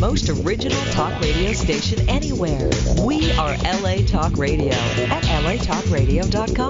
most original talk radio station anywhere. We are LA Talk Radio at latalkradio.com.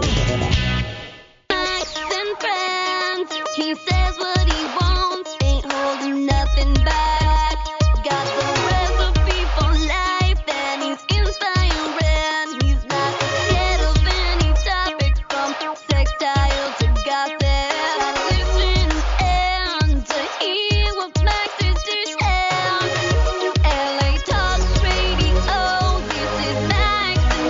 And friends, he says what he wants, ain't holding nothing back. Got the recipe for life, and he's inspiring. He's not scared of any topic, from sextile to gossip. Listen and to hear what Max is to share. LA Talk Radio, this is Max and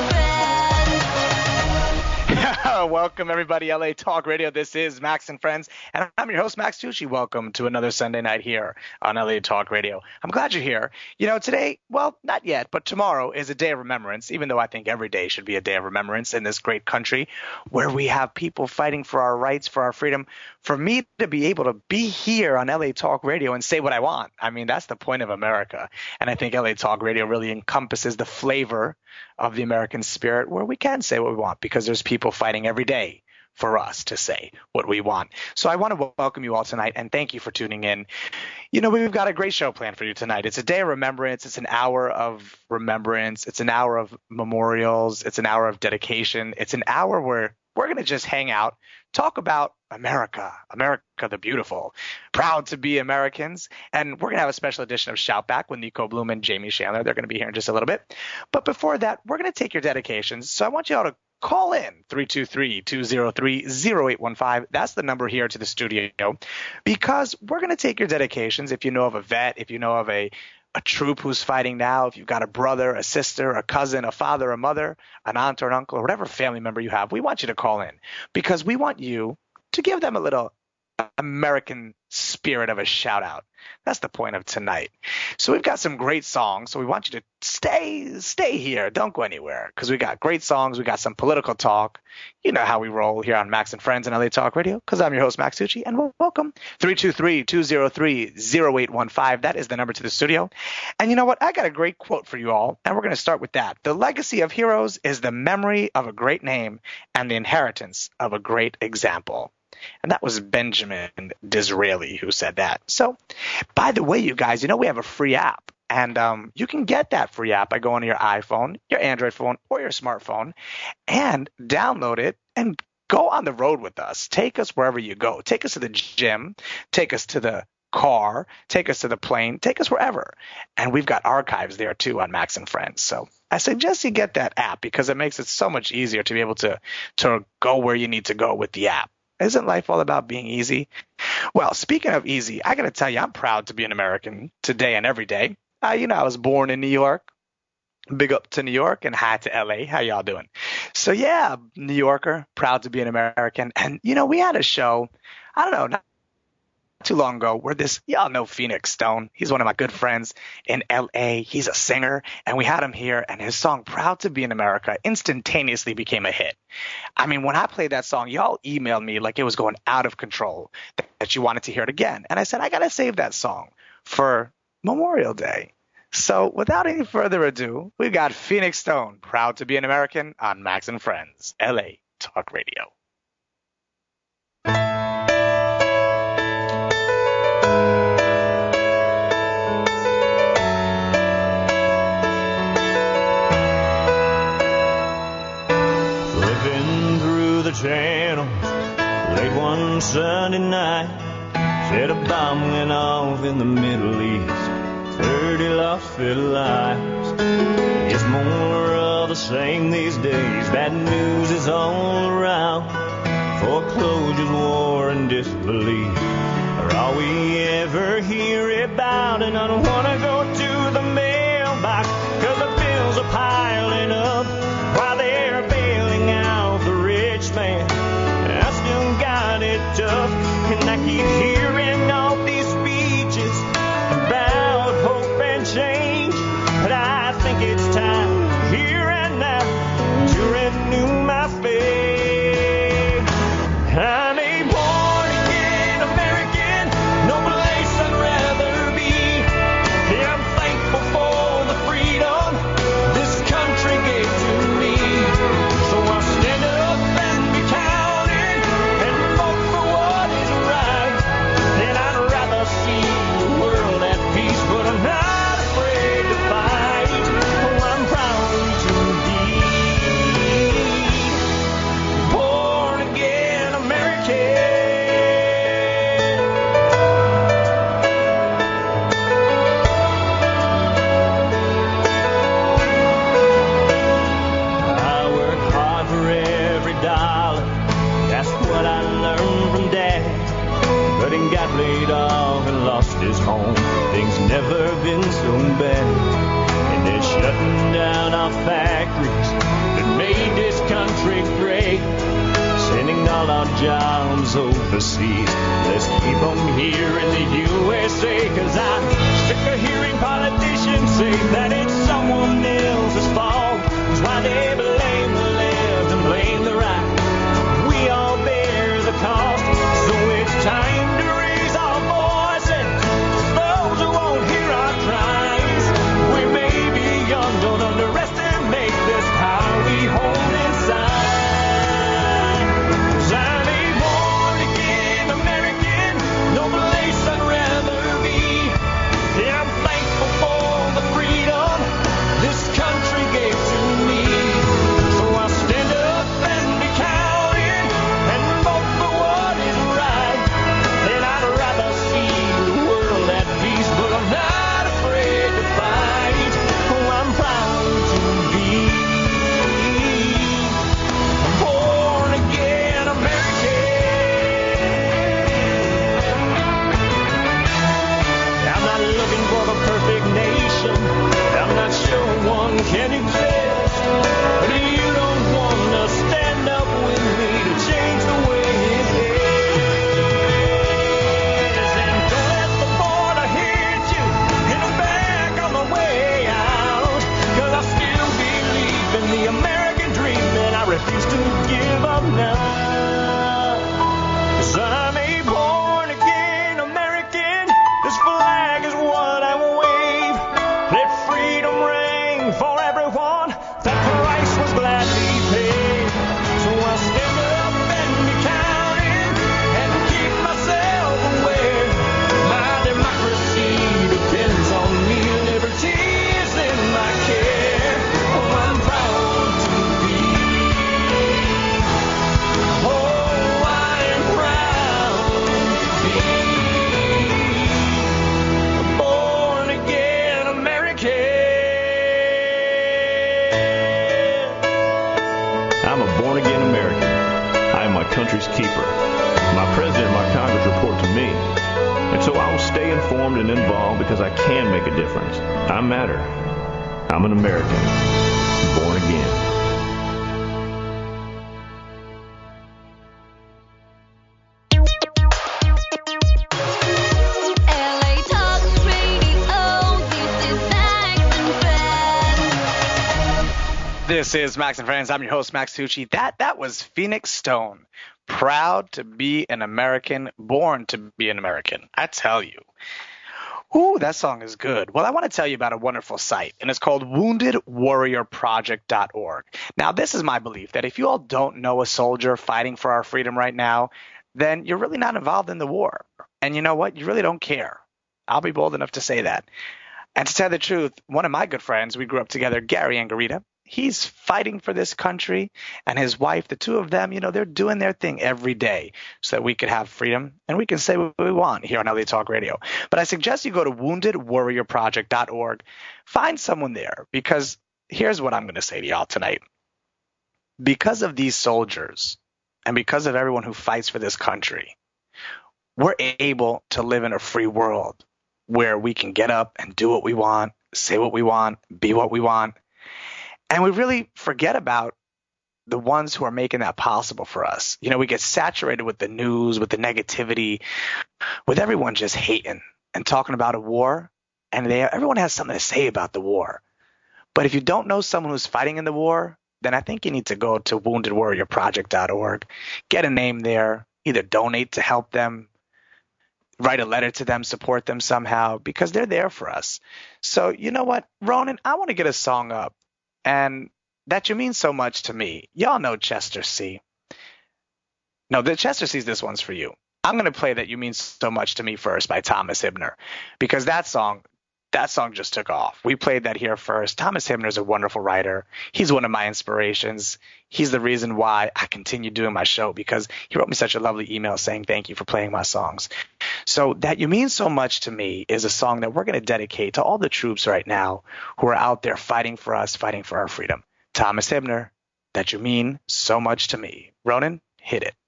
Friends. Welcome, everybody, LA Talk Radio. This is Max and Friends, and I'm your host, Max Tucci. Welcome to another Sunday night here on LA Talk Radio. I'm glad you're here. You know, today, well, not yet, but tomorrow is a day of remembrance, even though I think every day should be a day of remembrance in this great country where we have people fighting for our rights, for our freedom. For me to be able to be here on LA Talk Radio and say what I want, I mean, that's the point of America. And I think LA Talk Radio really encompasses the flavor of the American spirit, where we can say what we want because there's people fighting every day for us to say what we want. So I want to welcome you all tonight, and thank you for tuning in. You know, we've got a great show planned for you tonight. It's a day of remembrance. It's an hour of remembrance. It's an hour of memorials. It's an hour of dedication. It's an hour where we're going to just hang out, talk about America, America the beautiful, proud to be Americans. And we're going to have a special edition of Shout Back with Nico Bloom and Jamie Chandler. They're going to be here in just a little bit. But before that, we're going to take your dedications. So I want you all to call in 323-203-0815. That's the number here to the studio, because we're going to take your dedications. If you know of a vet, if you know of a troop who's fighting now, if you've got a brother, a sister, a cousin, a father, a mother, an aunt or an uncle, or whatever family member you have, we want you to call in because we want you to give them a little American spirit of a shout out. That's the point of tonight. So we've got some great songs. So we want you to stay here. Don't go anywhere because we got great songs. We got some political talk. You know how we roll here on Max and Friends and LA Talk Radio, because I'm your host, Max Tucci, and welcome. 323-203-0815. That is the number to the studio. And you know what? I got a great quote for you all, and we're going to start with that. The legacy of heroes is the memory of a great name and the inheritance of a great example. And that was Benjamin Disraeli who said that. So, by the way, you guys, you know we have a free app. And you can get that free app by going to your iPhone, your Android phone, or your smartphone and download it and go on the road with us. Take us wherever you go. Take us to the gym. Take us to the car. Take us to the plane. Take us wherever. And we've got archives there, too, on Max and Friends. So I suggest you get that app because it makes it so much easier to be able to go where you need to go with the app. Isn't life all about being easy? Well, speaking of easy, I got to tell you, I'm proud to be an American today and every day. You know, I was born in New York. Big up to New York and hi to LA. How y'all doing? So, yeah, New Yorker, proud to be an American. And, you know, we had a show, I don't know, not too long ago where y'all know Phoenix Stone. He's one of my good friends in LA. He's a singer, and we had him here, and his song Proud to Be in America instantaneously became a hit. I mean, when I played that song, y'all emailed me like it was going out of control, that you wanted to hear it again. And I said, I got to save that song for Memorial Day. So without any further ado, we got Phoenix Stone, Proud to Be an American on Max and Friends, LA Talk Radio. Channel late one Sunday night, said a bomb went off in the Middle East, 30 lost their lives. It's more of the same these days. Bad news is all around. Foreclosures, war, and disbelief are all we ever hear about. And I don't want to go to the mailbox, cause the bills are piling up while they're bailing out the rich man. I still got it tough, and I keep hearing all these speeches about hope and change. But I think it's time here and now to renew my faith. I'm a born-again American, no place I'd rather be. all our jobs overseas. Let's keep them here in the USA, 'cause I'm sick of hearing politicians say that it's someone else's fault. That's why they blame the left and blame the right. We all bear the cost, so it's time to raise our voices. Those who won't hear our cries, we may be young, don't underestimate this power we hold inside. 'Cause I'm a born-again American, no place I'd rather be. And I'm thankful for the freedom this country gave to me. So I'll stand up and be counted and vote for what is right. And I'd rather see the world at peace, but I'm not afraid to fight. Oh, I'm proud to be a born-again American. I'm not looking for the perfect nation. I'm not sure one can exist. But you don't want to stand up with me to change the way it is. And don't let the border hit you in the back on the way out. 'Cause I still believe in the American dream, and I refuse to give up now. 'Cause I'm a born-again American. This flag is what I will wave. Let freedom ring for everyone. That price was gladly paid. So I'll stand up and be counted and keep myself aware. My democracy depends on me, liberty is in my care. Oh, I'm proud to be. Oh, I am proud to be a born-again American. I'm a born-again American. I am my country's keeper. My president and my Congress report to me. And so I will stay informed and involved because I can make a difference. I matter. I'm an American. Born again. LA Talk Radio, this is Max and Friends. This is Max and Friends. I'm your host, Max Tucci. That was Phoenix Stone. Proud to be an American, born to be an American. I tell you. Ooh, that song is good. Well, I want to tell you about a wonderful site, and it's called WoundedWarriorProject.org. Now, this is my belief that if you all don't know a soldier fighting for our freedom right now, then you're really not involved in the war. And you know what? You really don't care. I'll be bold enough to say that. And to tell the truth, one of my good friends, we grew up together, Gary Angarita, he's fighting for this country, and his wife, the two of them, they're doing their thing every day so that we could have freedom and we can say what we want here on LA Talk Radio. But I suggest you go to WoundedWarriorProject.org, find someone there, because here's what I'm going to say to y'all tonight. Because of these soldiers and because of everyone who fights for this country, we're able to live in a free world where we can get up and do what we want, say what we want, be what we want. And we really forget about the ones who are making that possible for us. We get saturated with the news, with the negativity, with everyone just hating and talking about a war. And everyone has something to say about the war. But if you don't know someone who's fighting in the war, then I think you need to go to WoundedWarriorProject.org, get a name there, either donate to help them, write a letter to them, support them somehow, because they're there for us. So you know what, Ronan, I want to get a song up. And That You Mean So Much to Me. Y'all know Chester C. No, the Chester C's, this one's for you. I'm going to play That You Mean So Much to Me first by Thomas Hibner, because that song just took off. We played that here first. Thomas Hibner is a wonderful writer. He's one of my inspirations. He's the reason why I continue doing my show, because he wrote me such a lovely email saying thank you for playing my songs. So That You Mean So Much to Me is a song that we're going to dedicate to all the troops right now who are out there fighting for us, fighting for our freedom. Thomas Hibner, That You Mean So Much to Me. Ronan, hit it.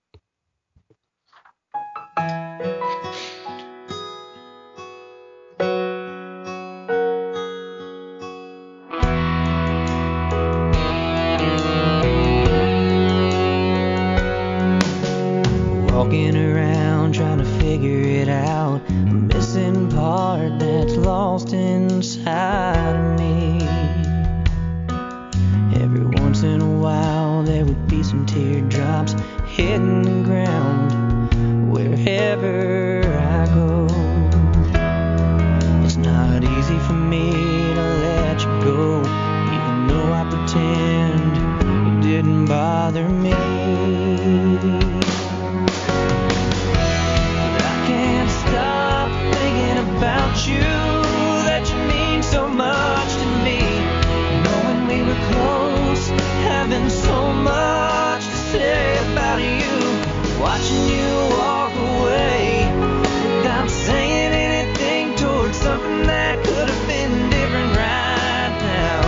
some teardrops hitting the ground wherever I go. It's not easy for me to let you go, even though I pretend it didn't bother me. But I can't stop thinking about you, that you mean so much to me. Knowing we were close, having so much to say about you, watching you walk away without saying anything towards something that could have been different right now.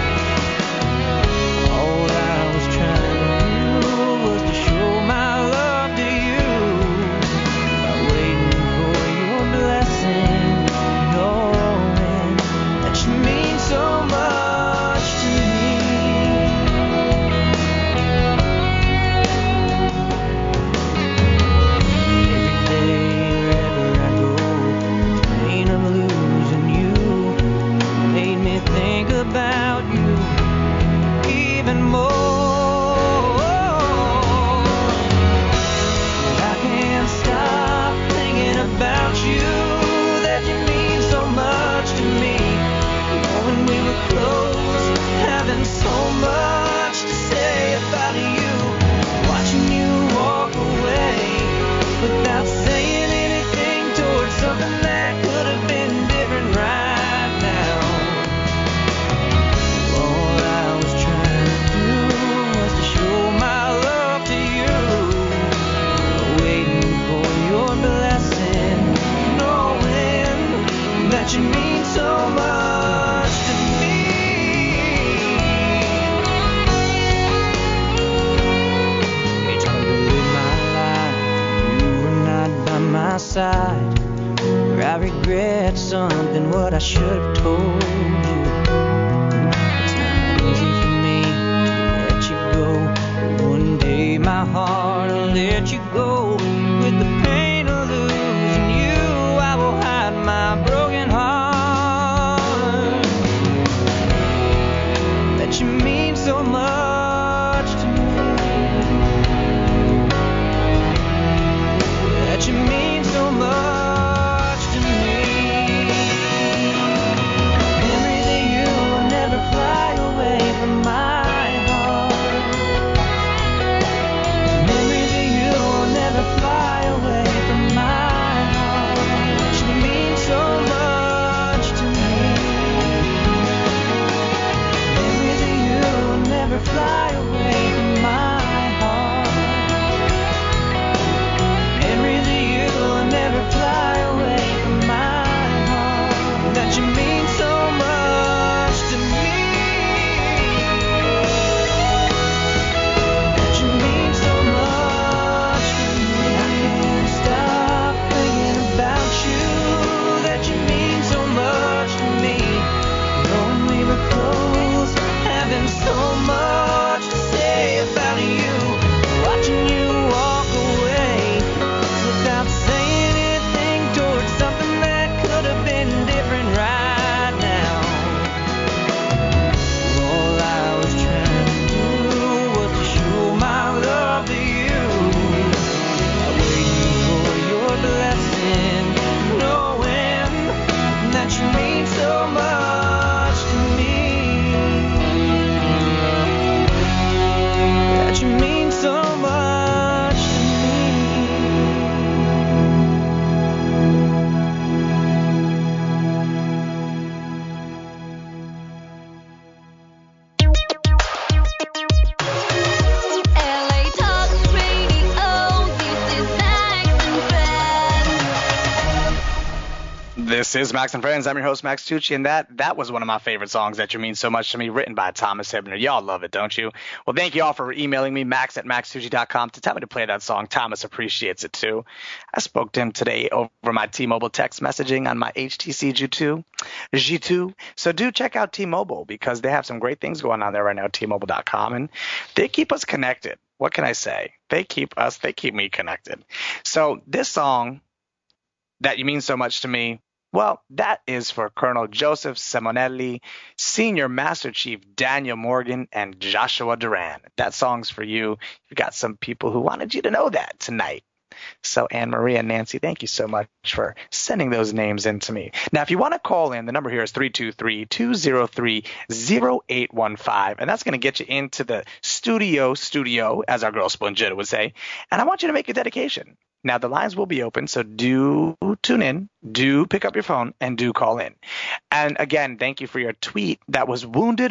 All I was trying to do was to show my love to you by waiting for your blessing, knowing that you mean so much to me. Every day, wherever I go, the pain of losing you made me think about you even more. But I can't stop thinking about you, that you mean so much to me. Knowing we were close, having so much to say about you, watching you walk away without saying anything towards something that could have been different right now. All I was trying to do was to show my love to you, waiting for your blessing, knowing that you mean so much to me. It's hard to live my life, you were not by my side, where I regret something what I should have told you. It's not easy for me to let you go, but one day my heart will let you go. With the pain of losing you, I will hide my broken heart, that you mean so much to me, that you mean so much to me. Memories of you will never fly away from my heart. Memories of you will never fly away from my heart. You mean so much to me. Memories of you will never fly away from my heart. Memories of you will never fly away from my heart. That you mean so much to me. That you mean so much to me. I can't stop thinking about you, that you mean so much to me. Knowing we were close, having so much to say about you, watching you walk away without saying anything towards something that could have been different right now. All I was trying to do was to show my love to you, waiting for your blessing, knowing that you mean so much to me, that you mean so much to me. LA Talk Radio, this is Max and Friends. This is Max and Friends. I'm your host, Max Tucci, and that was one of my favorite songs, That You Mean So Much to Me, written by Thomas Hibner. Y'all love it, don't you? Well, thank you all for emailing me, max@maxtucci.com, to tell me to play that song. Thomas appreciates it, too. I spoke to him today over my T-Mobile text messaging on my HTC G2. So do check out T-Mobile, because they have some great things going on there right now, T-Mobile.com, and they keep us connected. What can I say? They keep me connected. So this song, That You Mean So Much to Me, Well, that is for Colonel Joseph Simonelli, Senior Master Chief Daniel Morgan, and Joshua Duran. That song's for you. You've got some people who wanted you to know that tonight. So Anne Marie and Nancy, thank you so much for sending those names in to me. Now, if you want to call in, the number here is 323-203-0815, and that's going to get you into the studio, as our girl Splendida would say. And I want you to make a dedication. Now, the lines will be open, so do tune in, do pick up your phone, and do call in. And again, thank you for your tweet. That was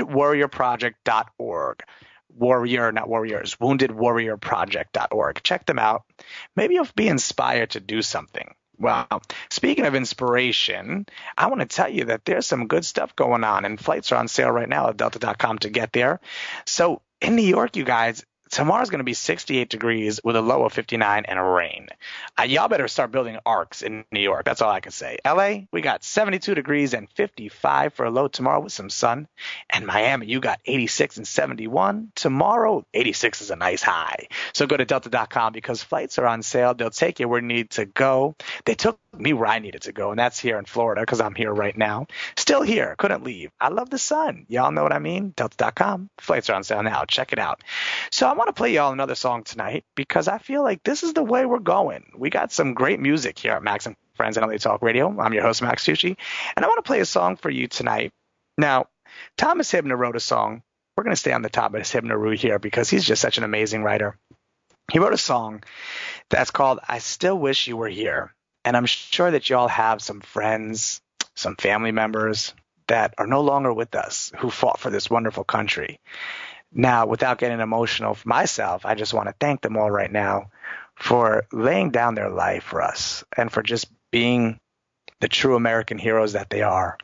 woundedwarriorproject.org. Warrior, not warriors, woundedwarriorproject.org. Check them out. Maybe you'll be inspired to do something. Well, speaking of inspiration, I want to tell you that there's some good stuff going on, and flights are on sale right now at delta.com to get there. So in New York, you guys, tomorrow's going to be 68 degrees with a low of 59 and rain. Y'all better start building arcs in New York. That's all I can say. LA, we got 72 degrees and 55 for a low tomorrow with some sun. And Miami, you got 86 and 71. Tomorrow, 86 is a nice high. So go to delta.com because flights are on sale. They'll take you where you need to go. They took me where I needed to go, and that's here in Florida because I'm here right now. Still here. Couldn't leave. I love the sun. Y'all know what I mean? Delta.com. Flights are on sale now. Check it out. So I want to play y'all another song tonight because I feel like this is the way we're going. We got some great music here at Max and Friends and LA Talk Radio. I'm your host, Max Tucci, and I want to play a song for you tonight. Now, Thomas Hibner wrote a song. We're going to stay on the Thomas Hibner route here because he's just such an amazing writer. He wrote a song that's called I Still Wish You Were Here. And I'm sure that y'all have some friends, some family members that are no longer with us who fought for this wonderful country. Now, without getting emotional for myself, I just want to thank them all right now for laying down their life for us and for just being the true American heroes that they are.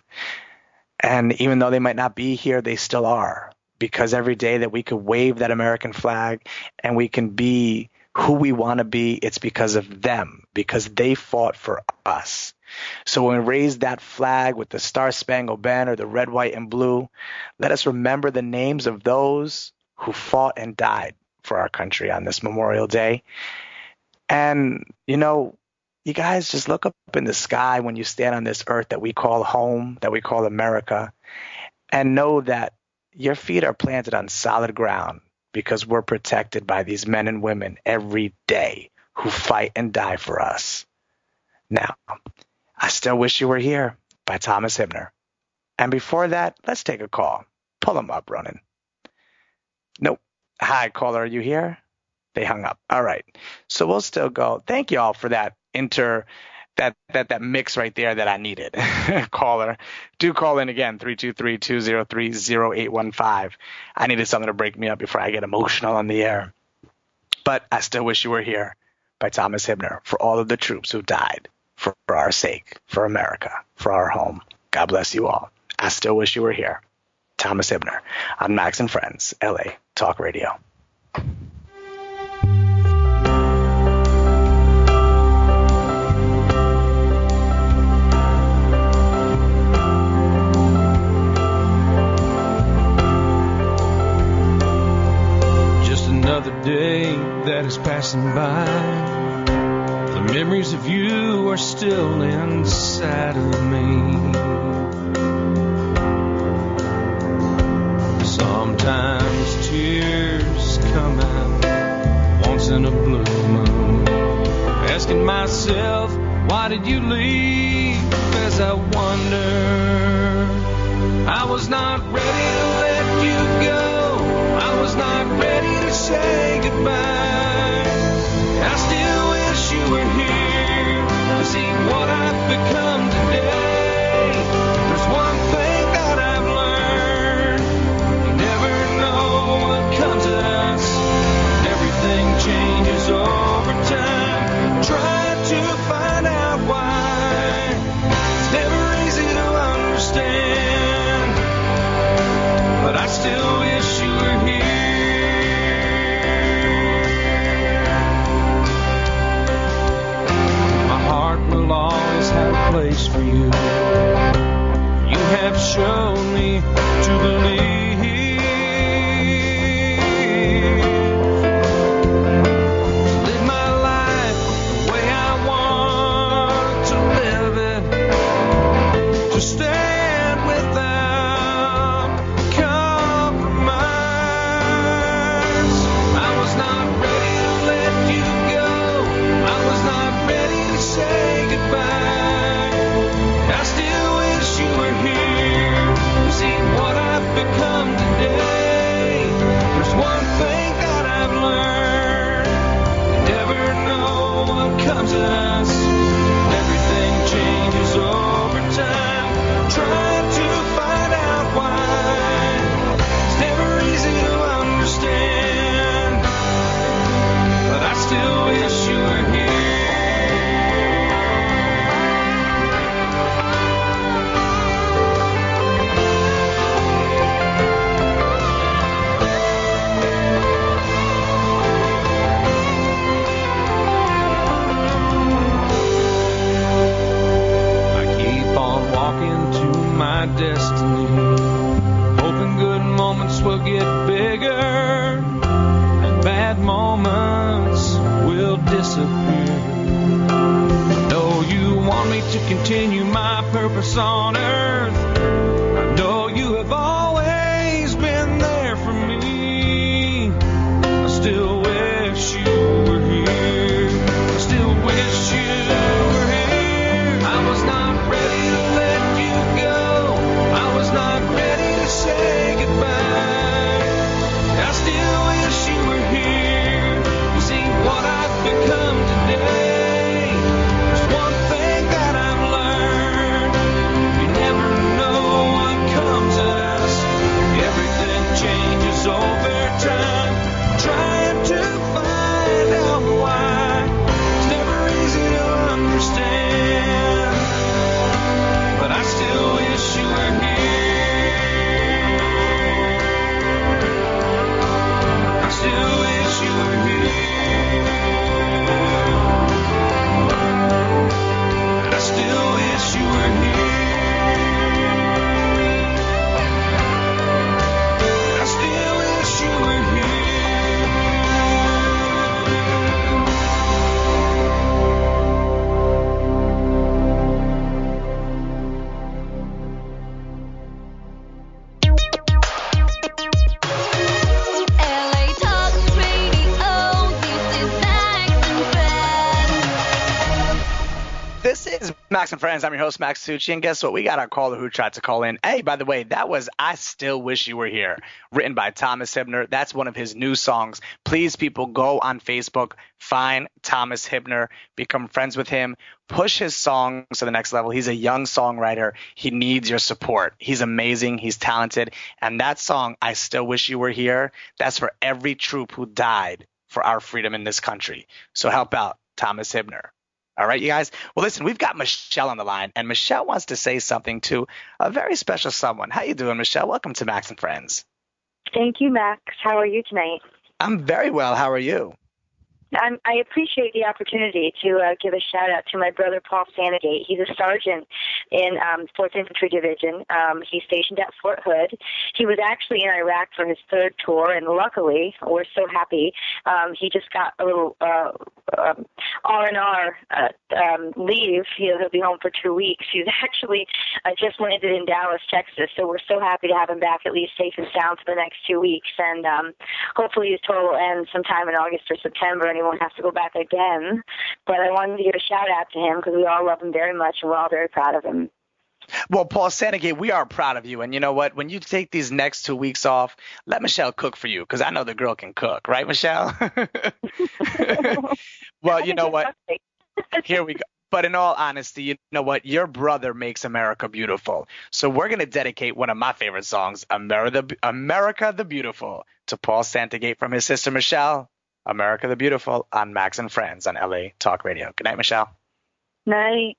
And even though they might not be here, they still are, because every day that we could wave that American flag and we can be who we want to be, it's because of them, because they fought for us. So when we raise that flag with the Star-Spangled Banner, the red, white, and blue, let us remember the names of those who fought and died for our country on this Memorial Day. And, you know, you guys just look up in the sky when you stand on this earth that we call home, that we call America, and know that your feet are planted on solid ground because we're protected by these men and women every day who fight and die for us. Now, I Still Wish You Were Here by Thomas Hibner. And before that, let's take a call. Pull them up, Ronan. Nope. Hi, caller, are you here? They hung up. All right. So we'll still go. Thank you all for that that mix right there that I needed. Caller, do call in again, 323-203-0815. I needed something to break me up before I get emotional on the air. But I Still Wish You Were Here by Thomas Hibner for all of the troops who died for our sake, for America, for our home. God bless you all. I Still Wish You Were Here. Thomas Hibner on Max and Friends, LA Talk Radio. Another day that is passing by. The memories of you are still inside of me. Sometimes tears come out once in a blue moon, asking myself, why did you leave? As I wonder, I was not ready to let you go. I was not ready to say goodbye. I still wish you were here to see what I've become today. There's one thing that I've learned: you never know purpose on earth. I know you have always been there for me. I still wish you were here. I still wish you were here. I was not ready to let you go. I was not ready to say goodbye. I still wish you were here. You see what I've become today. There's one thing that I've learned. You never know what comes at us. Everything changes over time. Trying to find out why. It's never easy to understand. But I still wish you were here. I still wish you were here. I still wish you were here. I still wish you were here. LA Talk Radio, this is Max and Friends. This is Max and Friends. I'm your host, Max Tucci, and guess what? We got our caller who tried to call in. Hey, by the way, that was I Still Wish You Were Here, written by Thomas Hibner. That's one of his new songs. Please, people, go on Facebook, find Thomas Hibner, become friends with him, push his songs to the next level. He's a young songwriter. He needs your support. He's amazing. He's talented. And that song, I Still Wish You Were Here, that's for every troop who died for our freedom in this country. So help out Thomas Hibner. All right, you guys. Well, listen, we've got Michelle on the line, and Michelle wants to say something to a very special someone. How you doing, Michelle? Welcome to Max and Friends. Thank you, Max. How are you tonight? I'm very well. How are you? I appreciate the opportunity to give a shout out to my brother Paul Sandegate. He's a sergeant in 4th Infantry Division. He's stationed at Fort Hood. He was actually in Iraq for his 3rd tour, and luckily, we're so happy, he just got a little R&R leave. He'll be home for 2 weeks. He's actually just landed in Dallas, Texas, so we're so happy to have him back at least safe and sound for the next 2 weeks. And hopefully his tour will end sometime in August or September, and he won't have to go back again. But I wanted to give a shout out to him because we all love him very much, and we're all very proud of him. Well, Paul Sandegate, we are proud of you. And you know what? When you take these next 2 weeks off, let Michelle cook for you, because I know the girl can cook. Right, Michelle? Well, you know what? Here we go. But in all honesty, you know what? Your brother makes America beautiful. So we're going to dedicate one of my favorite songs, America the Beautiful, to Paul Sandegate from his sister Michelle. America the Beautiful on Max and Friends on LA Talk Radio. Good night, Michelle. Night.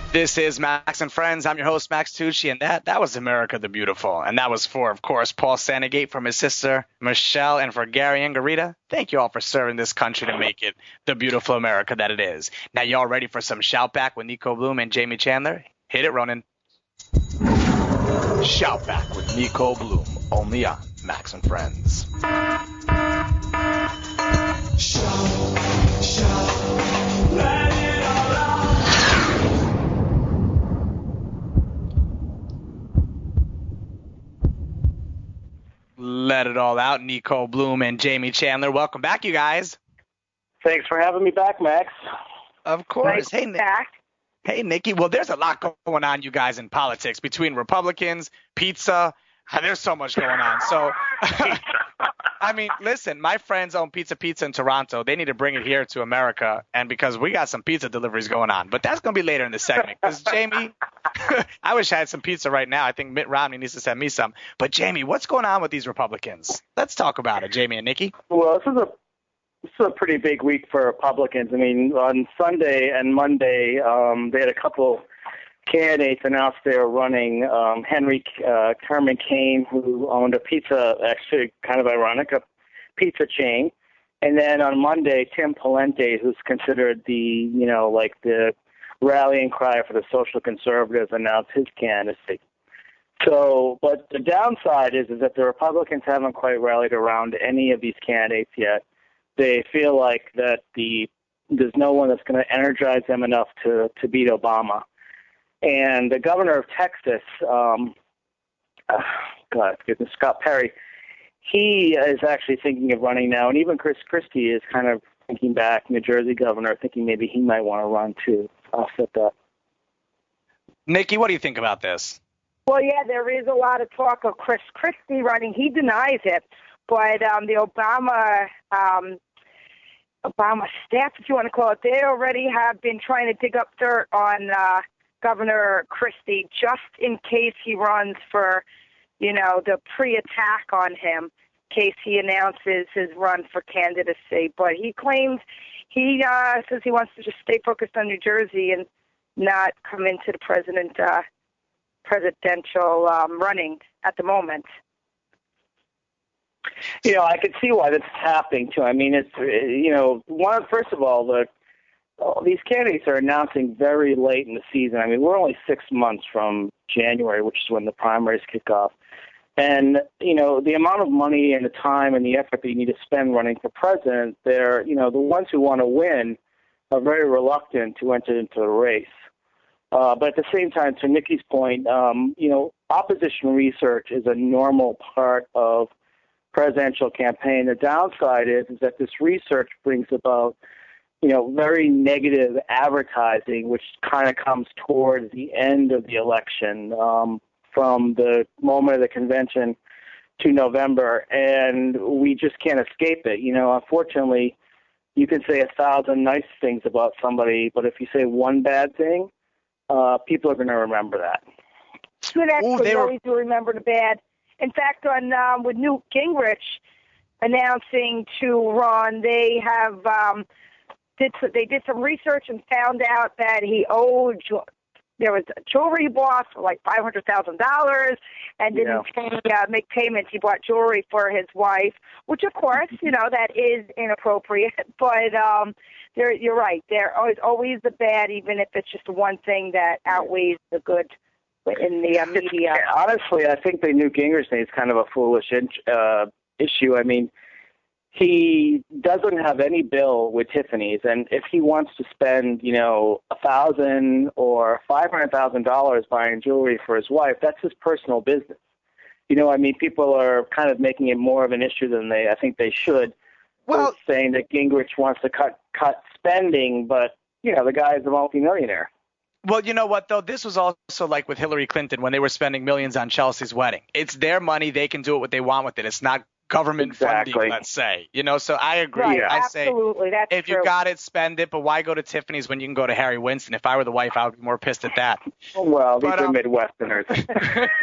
This is Max and Friends. I'm your host, Max Tucci, and that was America the Beautiful. And that was for, of course, Paul Sandegate from his sister, Michelle, and for Gary and Garita. Thank you all for serving this country to make it the beautiful America that it is. Now, y'all ready for some Shout Back with Nico Bloom and Jamie Chandler? Hit it, Ronan. Shout Back with Nico Bloom, only on Max and Friends. Let it all out. Let it all out. Nico Bloom and Jamie Chandler. Welcome back, you guys. Thanks for having me back, Max. Of course. Nice back. Hey, Nikki. Well, there's a lot going on, you guys, in politics between Republicans, pizza. There's so much going on. So, I mean, listen, my friends own Pizza in Toronto. They need to bring it here to America, and because we got some pizza deliveries going on. But that's going to be later in the segment. Because, Jamie, I wish I had some pizza right now. I think Mitt Romney needs to send me some. But, Jamie, what's going on with these Republicans? Let's talk about it, Jamie and Nikki. Well, this is a pretty big week for Republicans. I mean, on Sunday and Monday, they had a couple candidates announced they were running. Henry Kerman Kane, who owned a pizza, actually kind of ironic, a pizza chain. And then on Monday, Tim Pawlenty, who's considered the rallying cry for the social conservatives, announced his candidacy. So, but the downside is that the Republicans haven't quite rallied around any of these candidates yet. They feel like that there's no one that's going to energize them enough to beat Obama. And the governor of Texas, Scott Perry, he is actually thinking of running now. And even Chris Christie is kind of thinking back, New Jersey governor, thinking maybe he might want to run too. I'll set that. Nikki, what do you think about this? Well, yeah, there is a lot of talk of Chris Christie running. He denies it. But the Obama staff, if you want to call it, they already have been trying to dig up dirt on Governor Christie just in case he runs for, the pre-attack on him, in case he announces his run for candidacy. But he claims he says he wants to just stay focused on New Jersey and not come into the presidential running at the moment. I could see why this is happening too. I mean, it's first of all, these candidates are announcing very late in the season. I mean, we're only 6 months from January, which is when the primaries kick off. And, the amount of money and the time and the effort that you need to spend running for president, the ones who want to win are very reluctant to enter into the race. But at the same time, to Nikki's point, opposition research is a normal part of presidential campaign. The downside is that this research brings about very negative advertising, which kind of comes towards the end of the election, from the moment of the convention to November, and we just can't escape it. Unfortunately, you can say 1,000 nice things about somebody, but if you say one bad thing, people are going to remember that. Good, actually, always do remember the bad. In fact, with Newt Gingrich announcing to run, they have they did some research and found out that he owed. There was a jewelry boss for like $500,000 and didn't make payments. He bought jewelry for his wife, which of course, that is inappropriate. But you're right. There is always the bad, even if it's just one thing that outweighs the good in the media. Honestly, I think the Newt Gingrich thing is kind of a foolish issue. I mean, he doesn't have any bill with Tiffany's, and if he wants to spend, $1,000 or $500,000 buying jewelry for his wife, that's his personal business. People are kind of making it more of an issue than I think they should. Well, saying that Gingrich wants to cut spending, but the guy is a multimillionaire. Well, you know what, though? This was also like with Hillary Clinton when they were spending millions on Chelsea's wedding. It's their money. They can do what they want with it. It's not government funding, let's say. So I agree. Right, I absolutely. say if you got it, spend it, but why go to Tiffany's when you can go to Harry Winston? If I were the wife, I would be more pissed at that. Well, these are Midwesterners.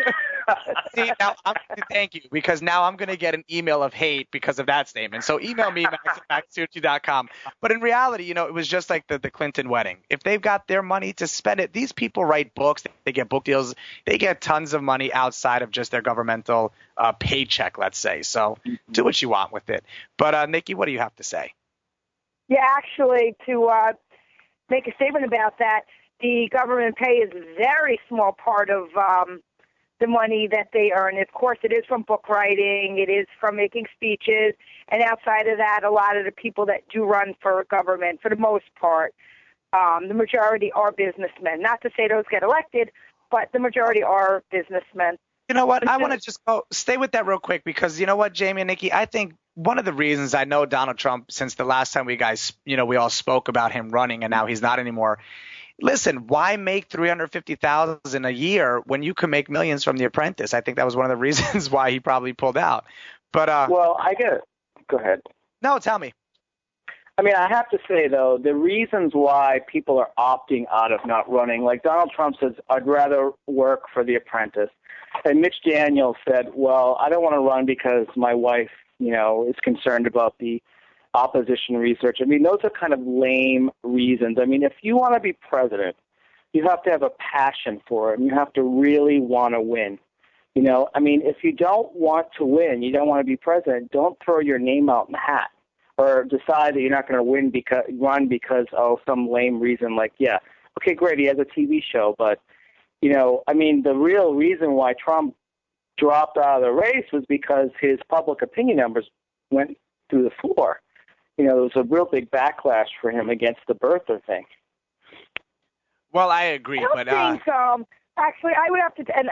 See, thank you, because now I'm going to get an email of hate because of that statement. So email me, max@maxsucci.com. But in reality, it was just like the Clinton wedding. If they've got their money to spend it, these people write books, they get book deals, they get tons of money outside of just their governmental paycheck, let's say. So do what you want with it. But Nikki, what do you have to say? Yeah, actually, to make a statement about that, the government pay is a very small part of the money that they earn. Of course, it is from book writing, it is from making speeches, and outside of that, a lot of the people that do run for government, for the most part, the majority are businessmen. Not to say those get elected, but the majority are businessmen. You know what? I want to just stay with that real quick because you know what, Jamie and Nikki, I think one of the reasons I know Donald Trump since the last time we all spoke about him running and now he's not anymore. Listen, why make $350,000 a year when you can make millions from The Apprentice? I think that was one of the reasons why he probably pulled out. But well, I get it. Go ahead. No, tell me. I mean, I have to say, though, the reasons why people are opting out of not running, like Donald Trump says, I'd rather work for The Apprentice. And Mitch Daniels said, well, I don't want to run because my wife, is concerned about the opposition research. I mean, those are kind of lame reasons. I mean, if you want to be president, you have to have a passion for it, and you have to really want to win. I mean, if you don't want to win, you don't want to be president, don't throw your name out in the hat or decide that you're not going to run because some lame reason like, yeah, okay, great, he has a TV show, but, I mean, the real reason why Trump dropped out of the race was because his public opinion numbers went through the floor. There was a real big backlash for him against the birther thing. Well, I agree, but actually, I would have to, and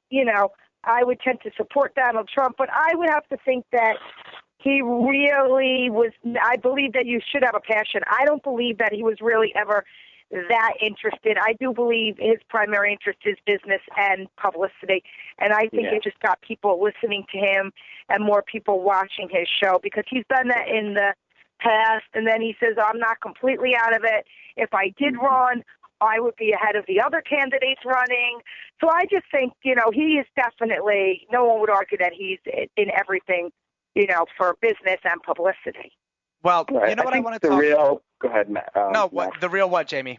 I would tend to support Donald Trump, but I would have to think that he really was. I believe that you should have a passion. I don't believe that he was really ever that interested. I do believe his primary interest is business and publicity, and I think it just got people listening to him and more people watching his show because he's done that in the past, and then he says, I'm not completely out of it. If I did run, I would be ahead of the other candidates running. So I just think, he is definitely, no one would argue that he's in everything, for business and publicity. Well, you know what I want to talk about? Go ahead, Matt. The real what, Jamie?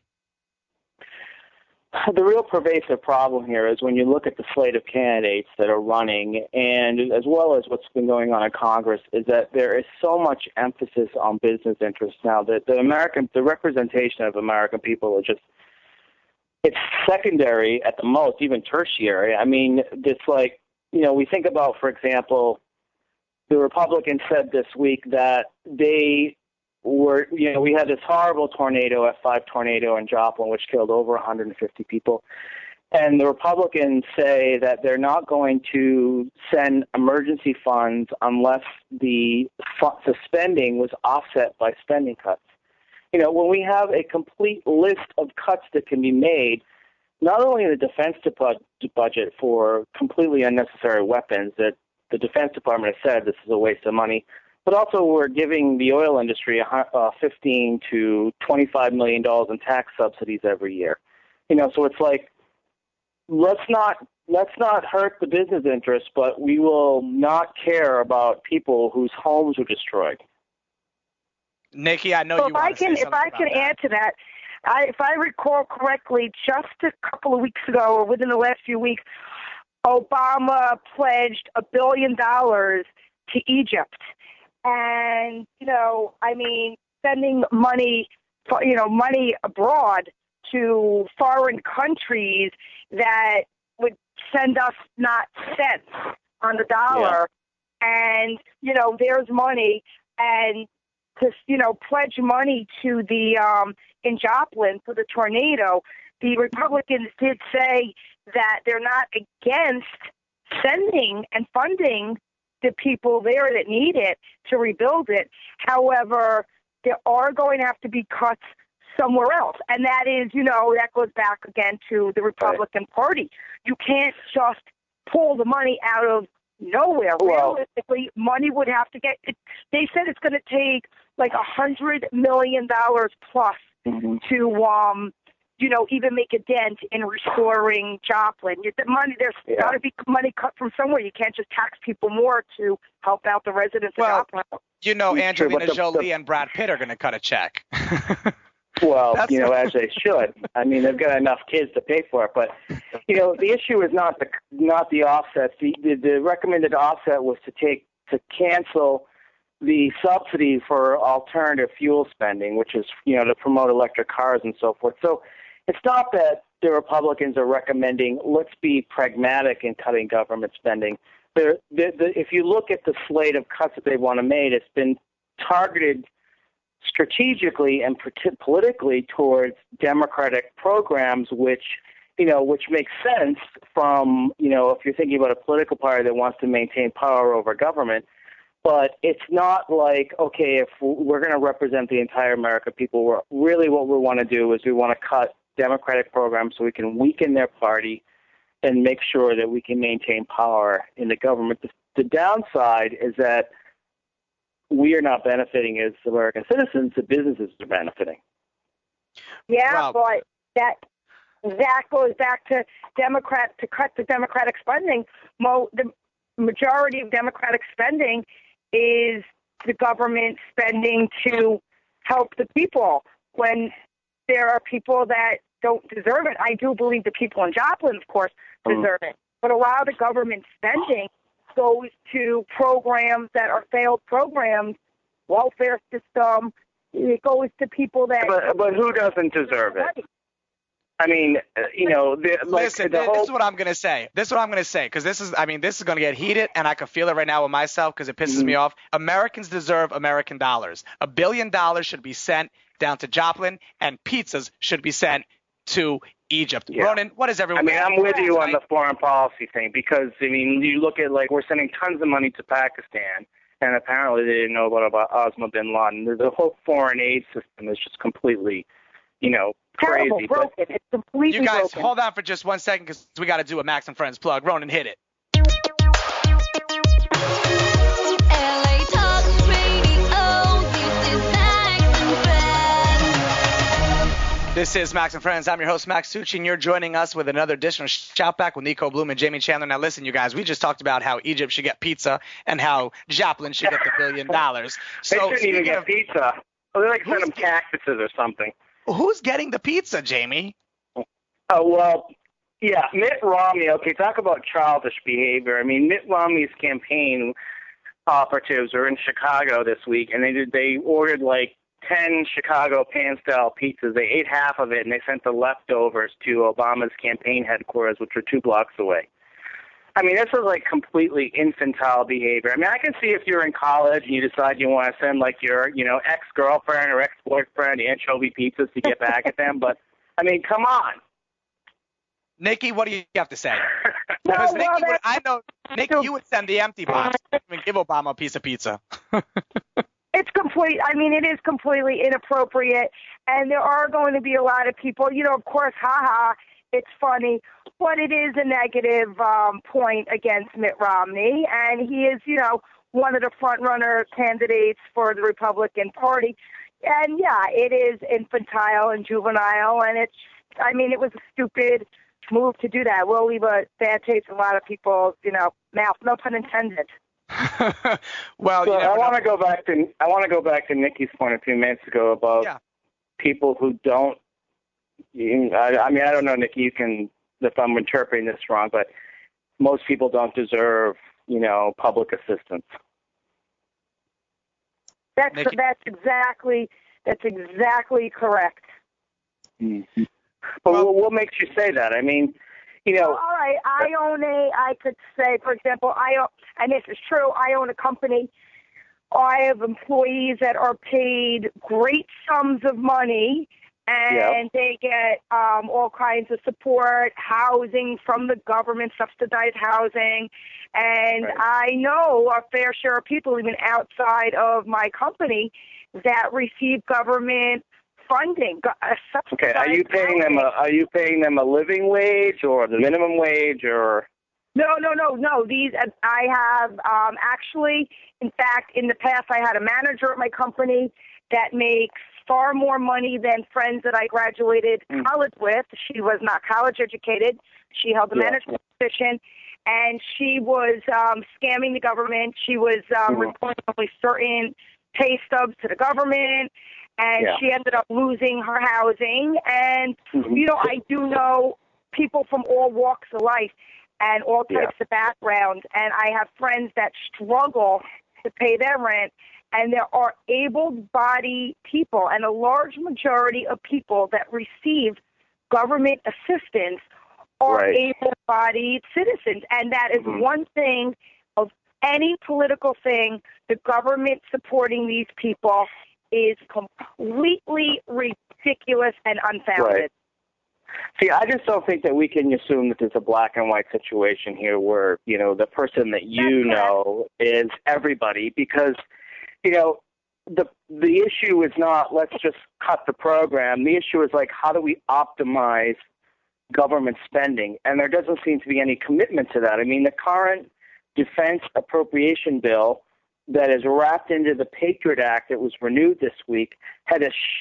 The real pervasive problem here is when you look at the slate of candidates that are running, and as well as what's been going on in Congress, is that there is so much emphasis on business interests now that the representation of American people is it's secondary at the most, even tertiary. I mean, it's like, we think about, for example, the Republicans said this week that they were, we had this horrible tornado, F5 tornado in Joplin, which killed over 150 people. And the Republicans say that they're not going to send emergency funds unless the spending was offset by spending cuts. When we have a complete list of cuts that can be made, not only in the Defense budget for completely unnecessary weapons that the Defense Department has said this is a waste of money, but also we're giving the oil industry $15 to $25 million in tax subsidies every year. So it's like, let's not hurt the business interests, but we will not care about people whose homes were destroyed. Nikki, I know you want to say something about that. If I can add to that, if I recall correctly, just a couple of weeks ago or within the last few weeks, Obama pledged $1 billion to Egypt. And, sending money, money abroad to foreign countries that would send us not cents on the dollar. Yeah. And, there's money. And to, pledge money to the, in Joplin for the tornado, the Republicans did say that they're not against sending and funding the people there that need it to rebuild it. However, there are going to have to be cuts somewhere else. And that is, that goes back again to the Republican Party. You can't just pull the money out of nowhere. Well, realistically, money would have to get it. They said it's going to take like $100 million plus to even make a dent in restoring Joplin. There's got to be money cut from somewhere. You can't just tax people more to help out the residents of Joplin. Angelina Jolie and Brad Pitt are going to cut a check. Well, as they should. I mean, they've got enough kids to pay for it. But, the issue is not the offsets. The recommended offset was to cancel the subsidy for alternative fuel spending, which is, to promote electric cars and so forth. So it's not that the Republicans are recommending let's be pragmatic in cutting government spending. If you look at the slate of cuts that they want to make, it's been targeted strategically and politically towards Democratic programs, which makes sense from, if you're thinking about a political party that wants to maintain power over government. But it's not like, okay, if we're going to represent the entire American people, really what we want to do is we want to cut Democratic programs so we can weaken their party and make sure that we can maintain power in the government. The downside is that we are not benefiting as American citizens. The businesses are benefiting. Yeah, but that goes back to to cut the Democratic spending. The majority of Democratic spending is the government spending to help the people when there are people that don't deserve it. I do believe the people in Joplin, of course, deserve it. But a lot of the government spending goes to programs that are failed programs, welfare system. It goes to people that... But who doesn't deserve it? I mean, listen, this is what I'm going to say. Because this is going to get heated, and I can feel it right now with myself because it pisses me off. Americans deserve American dollars. $1 billion should be sent down to Joplin, and pizzas should be sent to Egypt. Yeah. Ronan, what is everyone? I'm with you on the foreign policy thing because, you look at, we're sending tons of money to Pakistan, and apparently they didn't know about Osama bin Laden. The whole foreign aid system is just completely, crazy. Terrible, broken. It's completely You guys, broken. hold on for just 1 second because we got to do a Max and Friends plug. Ronan, hit it. LA Talk Radio, this is Max and Friends. I'm your host, Max Tucci, and you're joining us with another edition of Shout Back with Nico Bloom and Jamie Chandler. Now, listen, you guys, we just talked about how Egypt should get pizza and how Joplin should get the $1 billion. So, they shouldn't even get pizza. They send them cactuses or something. Who's getting the pizza, Jamie? Oh, well, yeah, Mitt Romney. Okay, talk about childish behavior. Mitt Romney's campaign operatives are in Chicago this week, and they ordered 10 Chicago pan-style pizzas. They ate half of it, and they sent the leftovers to Obama's campaign headquarters, which are 2 blocks away. This is completely infantile behavior. I can see if you're in college and you decide you want to send your, ex-girlfriend or ex-boyfriend anchovy pizzas to get back at them, but come on. Nikki, what do you have to say? Nikki, you would send the empty box and give Obama a piece of pizza. It's complete. It is completely inappropriate, and there are going to be a lot of people. Of course, it's funny, but it is a negative point against Mitt Romney, and he is, one of the front-runner candidates for the Republican Party. And, yeah, it is infantile and juvenile, and it was a stupid move to do that. We'll leave a bad taste in a lot of people's, mouth, no pun intended. Well, I want to go back to Nikki's point a few minutes ago about people who don't. I don't know, Nikki. You can, if I'm interpreting this wrong, but most people don't deserve, public assistance. That's exactly correct. Mm-hmm. But what makes you say that? All right. I could say, for example, and this is true, I own a company. I have employees that are paid great sums of money, and they get all kinds of support, housing from the government, subsidized housing. And I know a fair share of people, even outside of my company, that receive government funding. Okay, are you paying them a living wage or the minimum wage or? No. These I have actually, in fact, in the past, I had a manager at my company that makes far more money than friends that I graduated college with. She was not college educated. She held a management position, and she was scamming the government. She was reporting only certain pay stubs to the government, and she ended up losing her housing. And, you know, I do know people from all walks of life and all types of backgrounds, and I have friends that struggle to pay their rent, and there are able-bodied people, and a large majority of people that receive government assistance are able-bodied citizens, and that is one thing of any political thing. The government supporting these people is completely ridiculous and unfounded. Right. See, I just don't think that we can assume that there's a black and white situation here where, you know, the person that you know is everybody, because, you know, the issue is not let's just cut the program. The issue is, like, how do we optimize government spending? And there doesn't seem to be any commitment to that. I mean, the current defense appropriation bill that is wrapped into the Patriot Act that was renewed this week had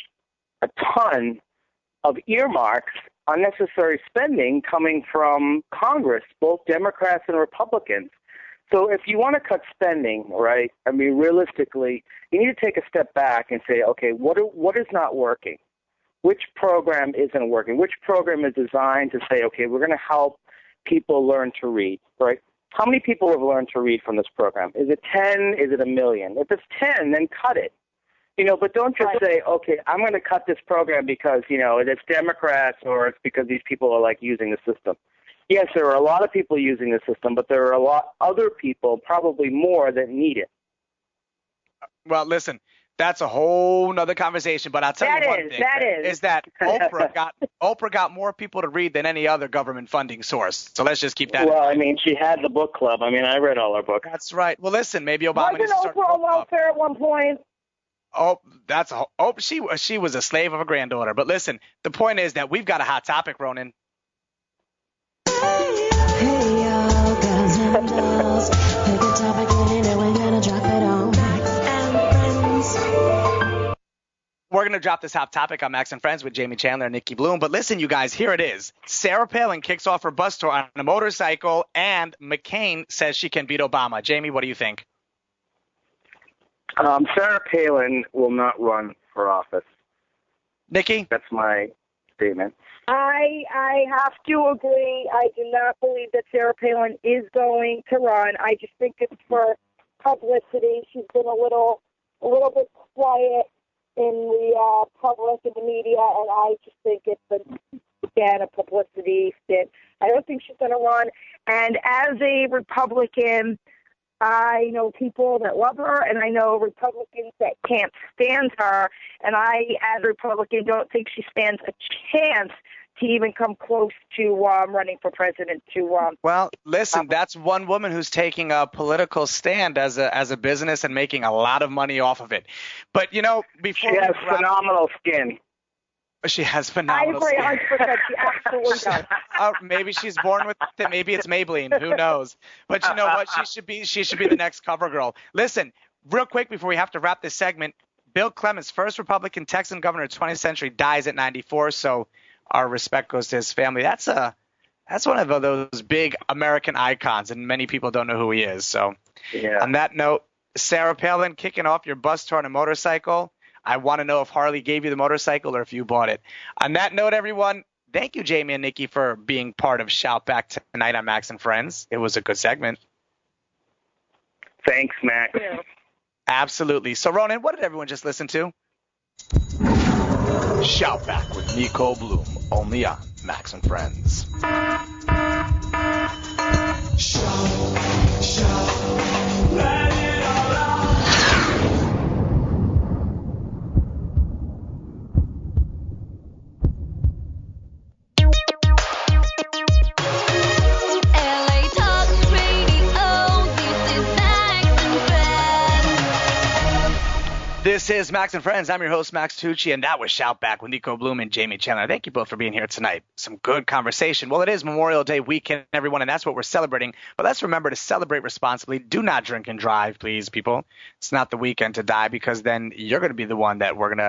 a ton of earmarks, unnecessary spending coming from Congress, both Democrats and Republicans. So if you want to cut spending, right, I mean, realistically, you need to take a step back and say, okay, what is not working? Which program isn't working? Which program is designed to say, okay, we're going to help people learn to read, right? How many people have learned to read from this program? Is it 10? Is it 1 million? If it's 10, then cut it. You know, but don't just say, okay, I'm going to cut this program because, you know, it's Democrats or it's because these people are, like, using the system. Yes, there are a lot of people using the system, but there are a lot other people, probably more, that need it. Well, listen, that's a whole nother conversation, but I'll tell you one thing. Is that Oprah got more people to read than any other government funding source. So let's just keep that in mind. I mean, she had the book club. I mean, I read all her books. That's right. Well, listen, maybe Obama needs to start Oprah on welfare at one point? She was a slave of a granddaughter. But listen, the point is that we've got a hot topic, Ronan. Hey, y'all, guys and dolls. Pick a topic and we're gonna drop it on Max and Friends. We're going to drop this hot topic on Max and Friends with Jamie Chandler and Nikki Bloom. But listen, you guys, here it is. Sarah Palin kicks off her bus tour on a motorcycle, and McCain says she can beat Obama. Jamie, what do you think? Sarah Palin will not run for office. Nikki? That's my statement. I have to agree. I do not believe that Sarah Palin is going to run. I just think it's for publicity. She's been a little bit quiet in the public and the media, and I just think it's a publicity stint. I don't think she's going to run. And as a Republican, I know people that love her, and I know Republicans that can't stand her. And I, as a Republican, don't think she stands a chance to even come close to running for president. Well, listen, that's one woman who's taking a political stand as a business and making a lot of money off of it. But, you know, before she has phenomenal skin. She has phenomenal skin. I agree 100%. She absolutely does. Maybe she's born with it. Maybe it's Maybelline. Who knows? But you know what? She should be the next cover girl. Listen, real quick before we have to wrap this segment, Bill Clements, first Republican Texan governor of the 20th century, dies at 94. So our respect goes to his family. That's one of those big American icons, and many people don't know who he is. So on that note, Sarah Palin, kicking off your bus tour on a motorcycle. I want to know if Harley gave you the motorcycle or if you bought it. On that note, everyone, thank you, Jamie and Nikki, for being part of Shout Back tonight on Max and Friends. It was a good segment. Thanks, Max. Yeah. Absolutely. So, Ronan, what did everyone just listen to? Shout Back with Nicole Bloom, only on Max and Friends. Shout, let it all out. LA Talk Radio, this is Max and Friends. This is Max and Friends. I'm your host, Max Tucci, and that was Shout Back with Nico Bloom and Jamie Chandler. Thank you both for being here tonight. Some good conversation. Well, it is Memorial Day weekend, everyone, and that's what we're celebrating. But let's remember to celebrate responsibly. Do not drink and drive, please, people. It's not the weekend to die, because then you're going to be the one that we're going to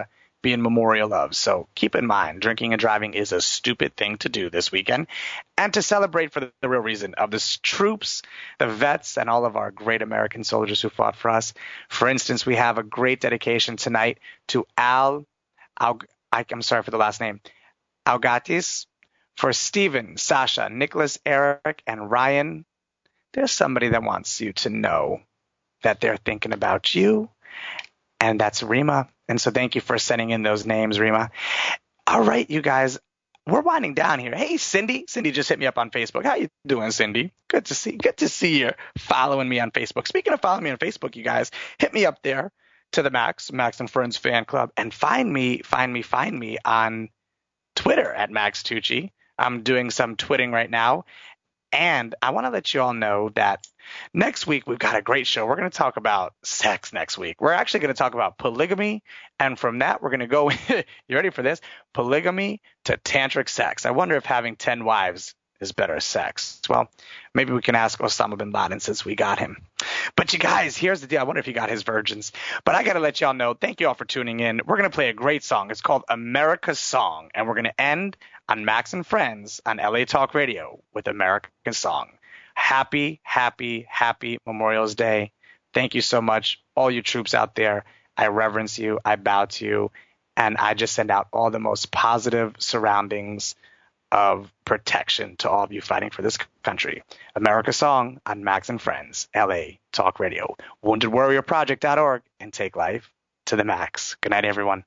be in memorial of. So keep in mind, drinking and driving is a stupid thing to do this weekend. And to celebrate for the real reason of the troops, the vets, and all of our great American soldiers who fought for us. For instance, we have a great dedication tonight to I'm sorry for the last name, Augatis, for Stephen, Sasha, Nicholas, Eric, and Ryan. There's somebody that wants you to know that they're thinking about you, and that's Rima. And so thank you for sending in those names, Rima. All right, you guys, we're winding down here. Hey, Cindy. Cindy just hit me up on Facebook. How you doing, Cindy? Good to see you following me on Facebook. Speaking of following me on Facebook, you guys, hit me up there to the Max and Friends Fan Club, and find me on Twitter at Max Tucci. I'm doing some twitting right now. And I want to let you all know that next week we've got a great show. We're going to talk about sex next week. We're actually going to talk about polygamy. And from that, we're going to go, you ready for this? Polygamy to tantric sex. I wonder if having 10 wives is better sex. Well, maybe we can ask Osama bin Laden since we got him. But you guys, here's the deal. I wonder if he got his virgins. But I got to let y'all know, thank you all for tuning in. We're going to play a great song. It's called America's Song. And we're going to end on Max and Friends on LA Talk Radio with America's Song. Happy, happy, happy Memorial's Day. Thank you so much, all you troops out there. I reverence you. I bow to you. And I just send out all the most positive surroundings of protection to all of you fighting for this country. America's Song on Max and Friends, LA Talk Radio, WoundedWarriorProject.org, and take life to the max. Good night, everyone.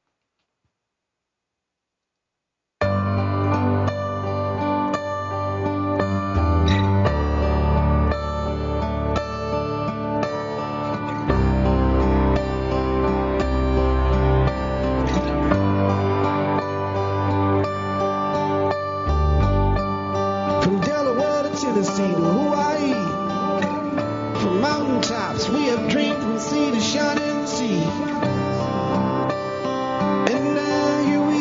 Tennessee to Hawaii, from mountaintops we have dreamed from sea to shining sea, and now here we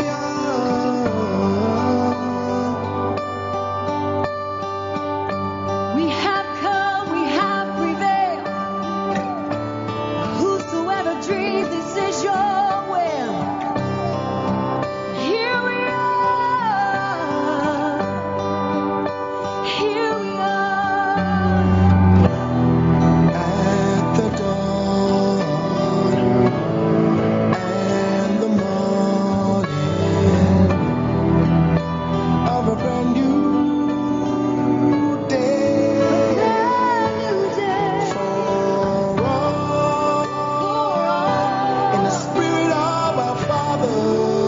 are. We have come, we have prevailed. Whosoever dreams, this is your will. Here we are. Here we are. At the dawn and the morning of a brand new day, for all in the spirit of our Father.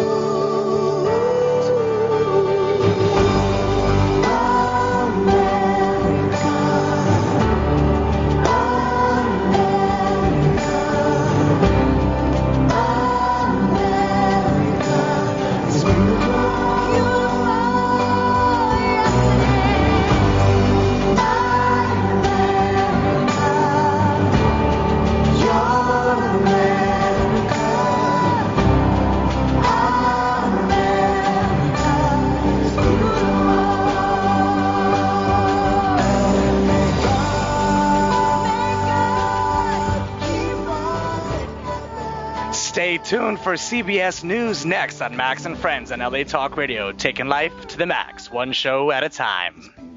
Stay tuned for CBS News next on Max and Friends on LA Talk Radio, taking life to the max, one show at a time.